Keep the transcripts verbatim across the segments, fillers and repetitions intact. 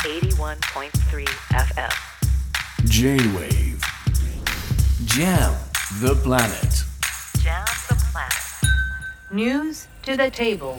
eighty-one point three エフエム J-Wave Jam the planet Jam the planet News to the table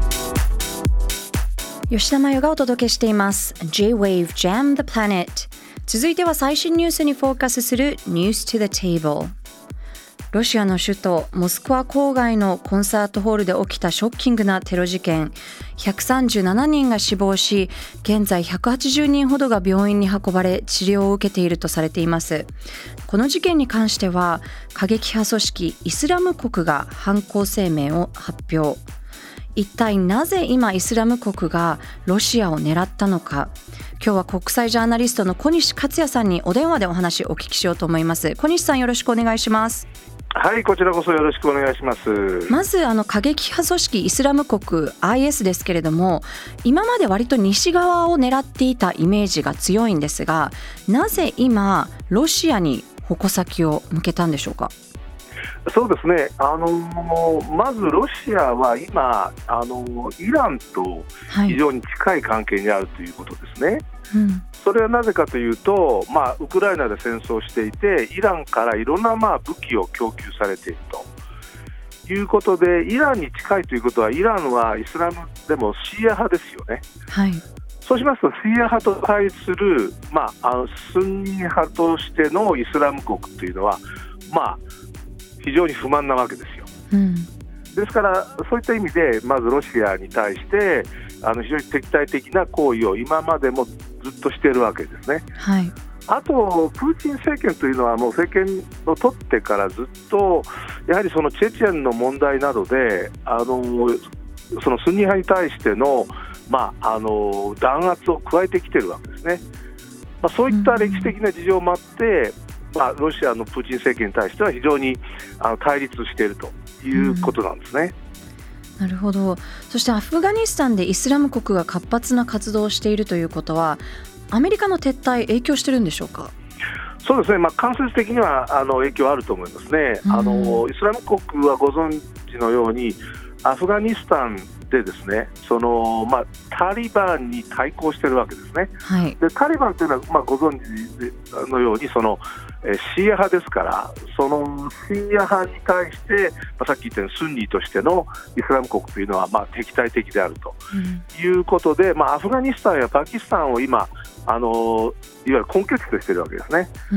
吉田麻代がお届けしています J-Wave Jam the Planet。 続いては最新ニュースにフォーカスする News to the Table。 ロシアの首都モスクワ郊外のコンサートホールで起きたショッキングなテロ事件。ひゃくさんじゅうななにんが死亡し、現在ひゃくはちじゅうにんほどが病院に運ばれ治療を受けているとされています。この事件に関しては過激派組織イスラム国が犯行声明を発表。一体なぜ今イスラム国がロシアを狙ったのか。今日は国際ジャーナリストの小西克也さんにお電話でお話をお聞きしようと思います。小西さん、よろしくお願いします。 はい、こちらこそよろしくお願いします。 まずあの過激派組織イスラム国 アイエス ですけれども、今まで割と西側を狙っていたイメージが強いんですが、なぜ今ロシアに矛先を向けたんでしょうか。 そうですね、あのまずロシアは今あのイランと非常に近い関係にあるということですね、はい、うん、それはなぜかというと、まあ、ウクライナで戦争していてイランからいろんな、まあ、武器を供給されているということで、イランに近いということはイランはイスラムでもシーア派ですよね、はい、そうしますとシーア派と対立する、まあ、あのスンニ派としてのイスラム国というのは、まあ非常に不満なわけですよ、うん、ですからそういった意味でまずロシアに対してあの非常に敵対的な行為を今までもずっとしているわけですね、はい、あとプーチン政権というのはもう政権を取ってからずっとやはりそのチェチェンの問題などであのそのスンニ派に対しての、まあ、あの弾圧を加えてきているわけですね、まあ、そういった歴史的な事情もあって、まあ、ロシアのプーチン政権に対しては非常にあの対立しているということなんですね、 うん、なるほど。そしてアフガニスタンでイスラム国が活発な活動をしているということはアメリカの撤退影響してるんでしょうか。 そうですね、まあ、間接的にはあの影響あると思いますね、うん、あのイスラム国はご存知のようにアフガニスタンでですね、そのまあ、タリバンに対抗しているわけですね、はい、でタリバンというのは、まあ、ご存知のようにそのシーア派ですから、そのシーア派に対して、まあ、さっき言ったようにスンニとしてのイスラム国というのは、まあ、敵対的であるということで、うん、まあ、アフガニスタンやパキスタンを今あのいわゆる根拠地としているわけですね、うん、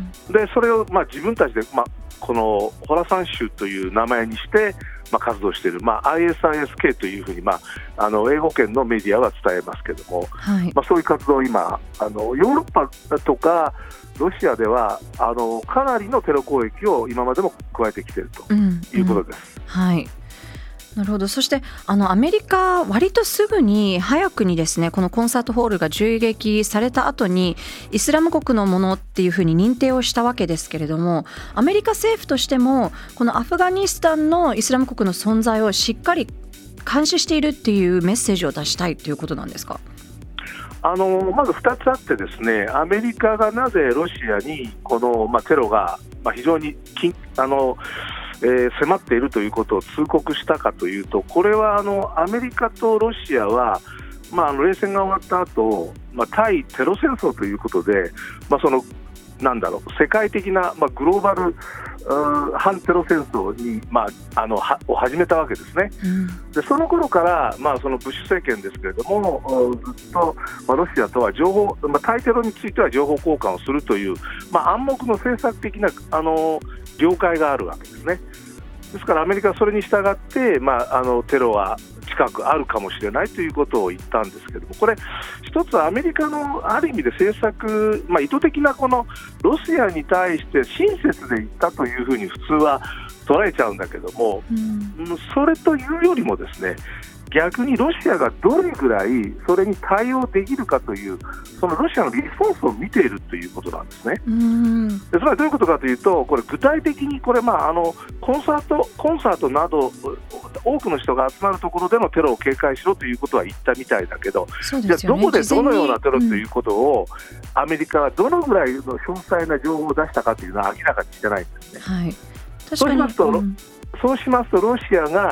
でそれを、まあ、自分たちで、まあ、このホラサン州という名前にして、まあ、活動している、まあ、アイエスアイエスケー というふうに、まあ、あの英語圏のメディアは伝えますけれども、はい、まあ、そういう活動を今あのヨーロッパとかロシアではあのかなりのテロ攻撃を今までも加えてきているということです、うんうん、はい、 なるほど。そしてあのアメリカ割とすぐに早くにですね、このコンサートホールが銃撃された後にイスラム国のものっていうふうに認定をしたわけですけれども、アメリカ政府としてもこのアフガニスタンのイスラム国の存在をしっかり監視しているっていうメッセージを出したいということなんですか。 あのまずふたつあってですね、アメリカがなぜロシアにこの、まあ、テロが、まあ、非常にきあのえー、迫っているということを通告したかというと、これはあのアメリカとロシアは、まあ、あの冷戦が終わった後、まあ、対テロ戦争ということで、まあ、そのなんだろう世界的な、まあ、グローバル反テロ戦争に、まあ、あのはを始めたわけですね、うん、でその頃から、まあ、そのブッシュ政権ですけれどもずっと、まあ、ロシアとは情報、まあ、対テロについては情報交換をするという、まあ、暗黙の政策的なあの了解があるわけですね。ですからアメリカはそれに従って、まあ、あのテロは近くあるかもしれないということを言ったんですけれども、これ一つアメリカのある意味で政策、まあ、意図的なこのロシアに対して親切で言ったというふうに普通は捉えちゃうんだけども、うん、それというよりもですね、逆にロシアがどれぐらいそれに対応できるかというそのロシアのリスポンスを見ているということなんですね。うん、でそれはどういうことかというと、これ具体的にこれ、まあ、あのコンサートコンサートなど多くの人が集まるところでのテロを警戒しろということは言ったみたいだけど、ね、じゃあどこでどのようなテロということを、うん、アメリカはどのぐらいの詳細な情報を出したかというのは明らかにしてないんですね。はい、確かにそうしますと、うん、そうしますとロシアが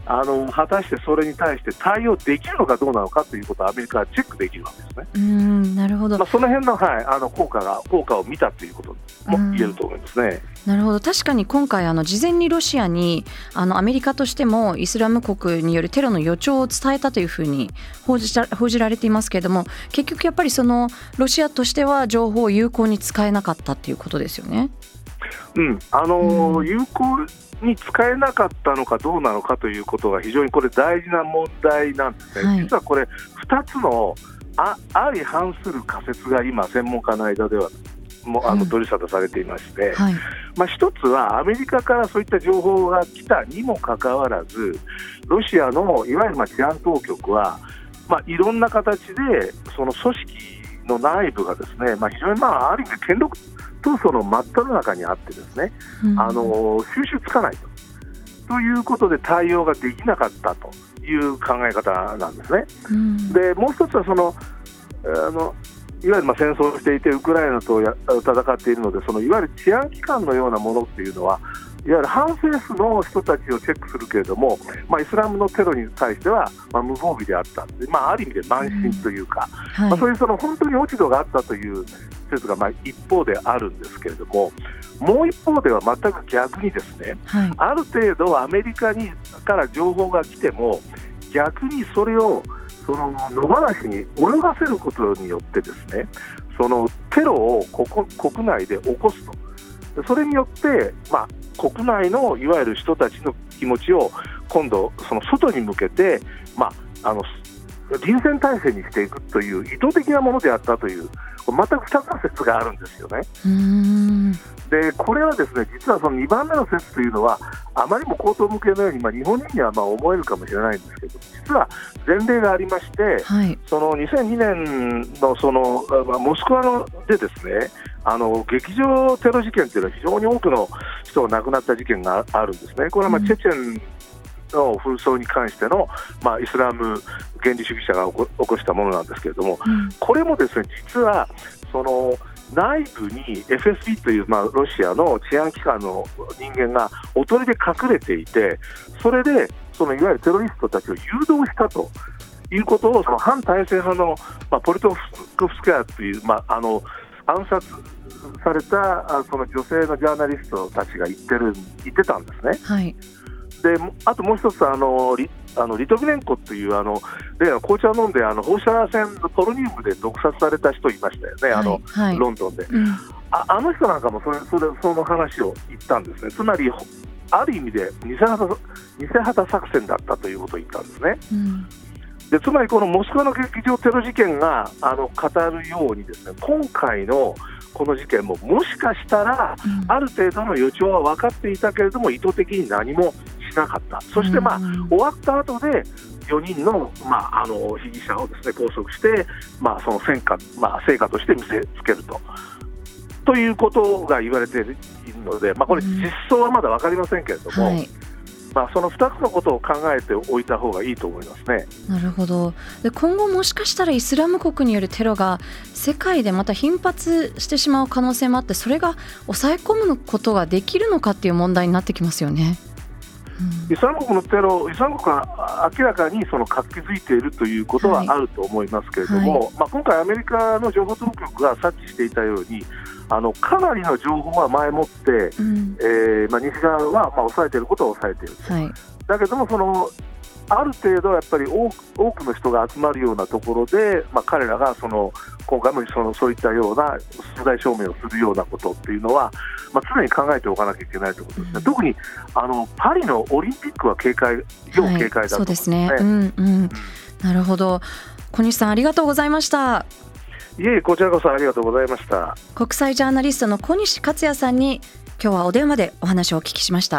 あの果たしてそれに対して対応できるのかどうなのかということをアメリカはチェックできるわけですね。 うーん、なるほど、 まあ、その辺の、はい、あの効果が効果を見たということも言えると思いますね。 なるほど、確かに今回あの事前にロシアにあのアメリカとしてもイスラム国によるテロの予兆を伝えたというふうに報じた報じられていますけれども、結局やっぱりそのロシアとしては情報を有効に使えなかったということですよね。 うん、あのーうん有効に使えなかったのかどうなのかということが非常にこれ大事な問題なんですね。 はい、 実はこれふたつのあ相反する仮説が今専門家の間ではもあの取り沙汰されていまして、 はい、 まあ、一つはアメリカからそういった情報が来たにもかかわらずロシアのいわゆるまあ治安当局は、まあ、いろんな形でその組織の内部がですね、まあ、非常にまあある意味権力闘争の真っ只中にあってですね、 うん、 あの収拾つかないと、ということで対応ができなかったという考え方なんですね。 うん、 でもう一つはそのあのいわゆるまあ戦争をしていてウクライナとや戦っているので、そのいわゆる治安機関のようなものっていうのはいわゆる反政府の人たちをチェックするけれども、まあ、イスラムのテロに対してはまあ無防備であったで、まあ、ある意味で慢心というか、 はい、 まあ、そういうその本当に落ち度があったという説がまあ一方であるんですけれども、もう一方では全く逆にですね、 はい、 ある程度アメリカにから情報が来ても逆にそれをその野放しに泳がせることによってですね、そのテロをここ国内で起こすと、それによって、まあ、国内のいわゆる人たちの気持ちを今度その外に向けて、まあ、あの臨戦態勢にしていくという意図的なものであったという全くふたつの説があるんですよね。 うーん、 でこれはですね、実はそのにばんめの説というのはあまりも口頭向けのように、まあ、日本人にはまあ思えるかもしれないんですけど、実は前例がありまして、 はい、 そのにせんにねんのその、まあ、モスクワのでですね、あの劇場テロ事件というのは非常に多くの人が亡くなった事件があるんですね。これはまあ、うん、チェチェンの紛争に関しての、まあ、イスラム原理主義者が起こ、起こしたものなんですけれども、うん、これもですね、実はその内部に エフエスビー という、まあ、ロシアの治安機関の人間がおとりで隠れていて、それでそのいわゆるテロリストたちを誘導したということをその反体制派の、まあ、ポリトフスカヤという、まあ、あの暗殺されたその女性のジャーナリストたちが言ってる言ってたんですね。 はい、 であともう一つあのリあのリトビネンコというあの例の紅茶を飲んであの放射線のポロニウムで毒殺された人いましたよね、あのはいはい、ロンドンで、うん、あ, あの人なんかもそれそれその話を言ったんですね。つまりある意味で偽旗、偽旗作戦だったということを言ったんですね。うん、でつまりこのモスクワの劇場テロ事件があの語るようにですね、今回のこの事件ももしかしたら、うん、ある程度の予兆は分かっていたけれども意図的に何もしなかった。そして、まあ、終わった後でよにんの、まあ、あの被疑者をですね拘束して、まあ、その戦果、まあ、成果として見せつけるとということが言われているので、まあ、これ実相はまだ分かりませんけれども、うんはい、まあ、そのふたつのことを考えておいた方がいいと思いますね。 なるほど。で今後もしかしたらイスラム国によるテロが世界でまた頻発してしまう可能性もあって、それが抑え込むことができるのかっていう問題になってきますよね。 イスラム国のテロ、イスラム国は明らかにその活気づいているということはあると思いますけれども、はいはい、まあ、今回アメリカの情報当局が察知していたようにあのかなりの情報は前もって、うん、えーまあ、西側はまあ抑えていることは抑えていると、はい、だけどもそのある程度やっぱり多く、多くの人が集まるようなところで、まあ、彼らがその今回もそのそういったような出題証明をするようなことっていうのは、まあ、常に考えておかなきゃいけないということですね。うん、特にあのパリのオリンピックは警戒、要警戒だと思いますね。 はい、そうですね。うんうん、なるほど。小西さんありがとうございました。 いえ、こちらこそありがとうございました。 国際ジャーナリストの小西克哉さんに今日はお電話でお話をお聞きしました。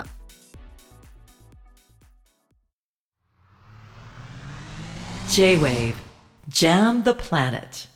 J-Wave Jam the Planet